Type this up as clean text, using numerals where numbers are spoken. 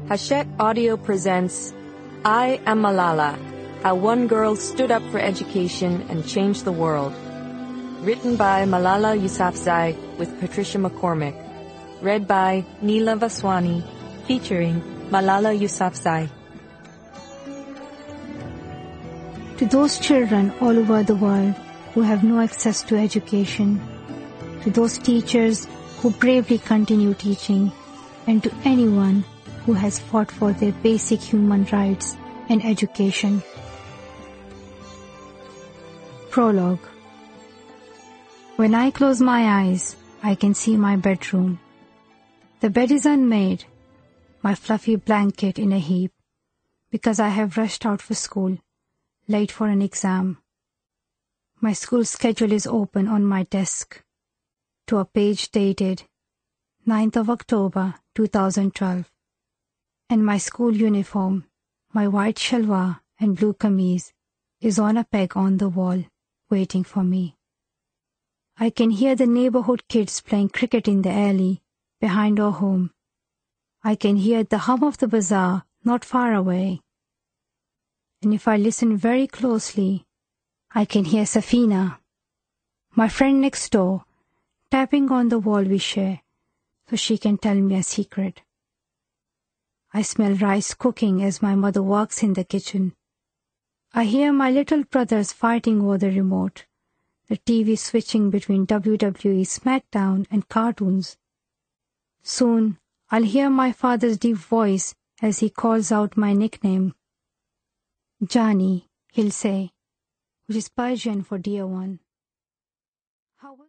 Hachette Audio presents I Am Malala, How One Girl Stood Up for Education and Changed the World. Written by Malala Yousafzai with Patricia McCormick. Read by Neela Vaswani, featuring Malala Yousafzai. To those children all over the world who have no access to education, to those teachers who bravely continue teaching, and to anyone who has fought for their basic human rights and education. Prologue. When I close my eyes, I can see my bedroom. The bed is unmade, my fluffy blanket in a heap, because I have rushed out for school, late for an exam. My school schedule is open on my desk, to a page dated 9th of October 2012. And my school uniform, my white shalwar and blue kameez, is on a peg on the wall, waiting for me. I can hear the neighborhood kids playing cricket in the alley behind our home. I can hear the hum of the bazaar not far away. And if I listen very closely, I can hear Safina, my friend next door, tapping on the wall we share so she can tell me a secret. I smell rice cooking as my mother walks in the kitchen. I hear my little brothers fighting over the remote, the TV switching between WWE SmackDown and cartoons. Soon, I'll hear my father's deep voice as he calls out my nickname. Johnny, he'll say, which is Persian for dear one.